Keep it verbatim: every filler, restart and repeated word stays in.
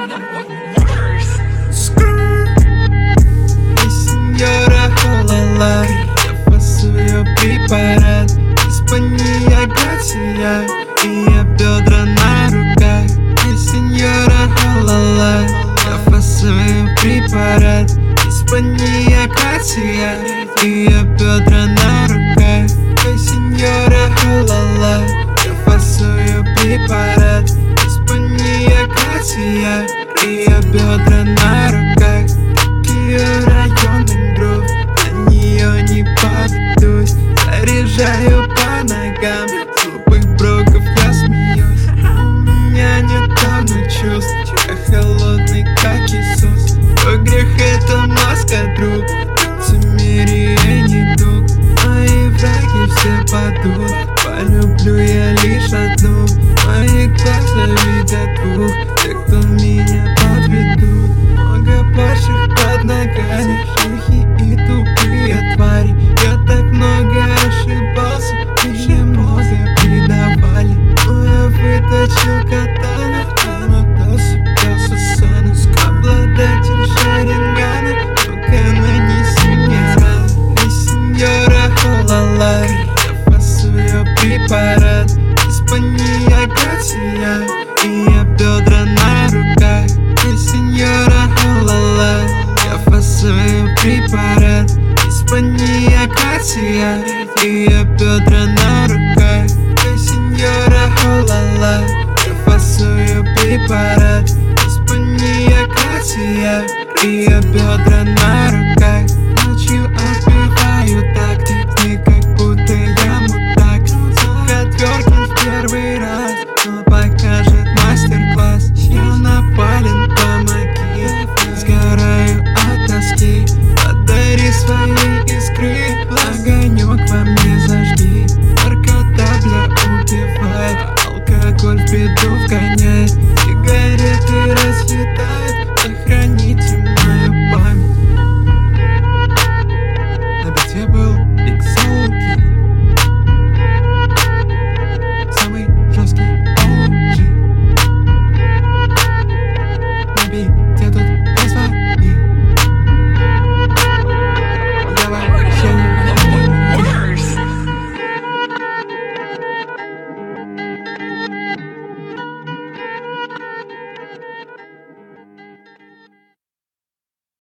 Сеньора, ла-ла-ла, я фасую ее препарат. Испания, Грация, ее бедра на руках. Эй, сеньора, ла-ла-ла, я фасую препарат. Испания, Грация, ее бедра на руках. Эй, сеньора, ла-ла-ла, я фасую препарат. Испания, Грация, ее бедра на руках. Ее районный друг, на нее не подведусь. Заряжаю по ногам, с глупых броков я смеюсь. У меня нет давно чувств, я холодный, как Иисус. Твой грех — это маска, друг, в мире я не дух. Мои враги все падут, полюблю я лишь одну. Мои глаза видят двух, те, кто меня подведут. Много больших под ногами, шлюхи и тупые твари. Я так много ошибался, мне много предавали. Но я выточил катану, намотал себя Сусану. Обладатель шарингана, только нанеси мне рану. Эй, сеньора, ла-ла-ла, я фасую препарат. Испания, Грация, ее бедра на руках. Эй, сеньора, ла-ла-ла, я фасую препарат. Испания, Грация, ее бедра на руках. Эй, сеньора, ла-ла-ла, я фасую препарат. Испания, Грация, ее бедра на руках.